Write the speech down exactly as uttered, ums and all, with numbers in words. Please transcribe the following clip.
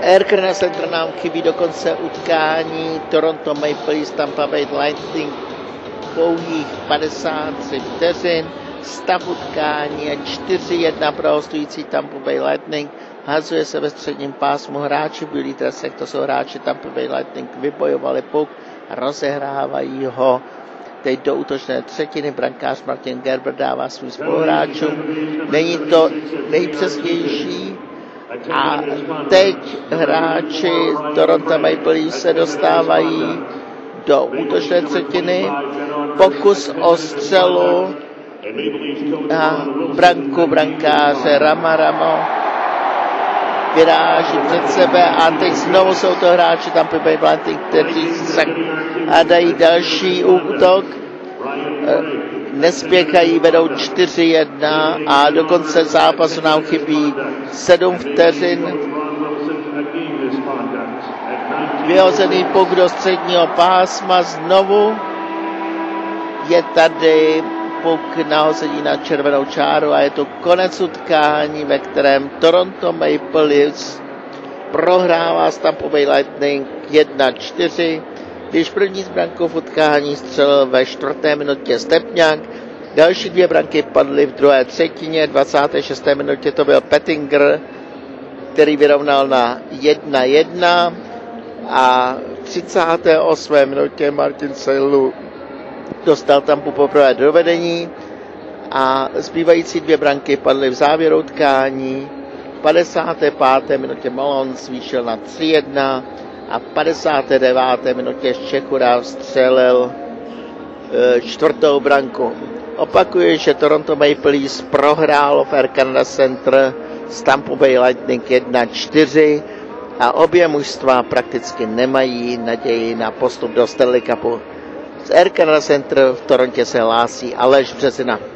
Air Canada Center nám chybí do konce utkání. Toronto Maple Leafs Tampa Bay Lightning pouhých padesát tři vteřin. Stav utkání je čtyři jedna pro hostující Tampa Bay Lightning. Hazuje se ve středním pásmu, hráči v bílých dresech, to jsou hráči Tampa Bay Lightning, vybojovali puk a rozehrávají ho teď do útočné třetiny. Brankář Martin Gerber dává svým spoluhráčům. Není to nejpřesnější. A teď hráči Toronto Maple Leafs se dostávají do útočné třetiny. Pokus o střelu na branku brankáře Ramaramo vyráží před sebe a teď znovu jsou to hráči Tampa Bay Lightning, kteří a dají další útok. Nespěchají, vedou čtyři jedna a do konce zápasu nám chybí sedm vteřin. Vyhozený puk do středního pásma, znovu je tady puk nahození na červenou čáru a je to konec utkání, ve kterém Toronto Maple Leafs prohrává s Tampa Bay Lightning jedna čtyři. Když první z brankou v utkání střelil ve čtvrté minutě Stepňák, další dvě branky padly v druhé třetině, v dvacáté šesté minutě to byl Pettinger, který vyrovnal na jedna jedna a v třicáté osmé minutě Martin Saint-Loup dostal Tampu poprvé do vedení a zbývající dvě branky padly v závěru utkání. V padesáté páté minutě Malone zvýšil na tři jedna a v padesáté deváté minutě Ščechura vstřelil e, čtvrtou branku. Opakuju, že Toronto Maple Leafs prohrálo v Air Canada Center s Tampa Bay Lightning jedna čtyři a obě mužstva prakticky nemají naději na postup do Stanley Cupu. Z Air Canada Center v Torontě se hlásí Aleš Březina.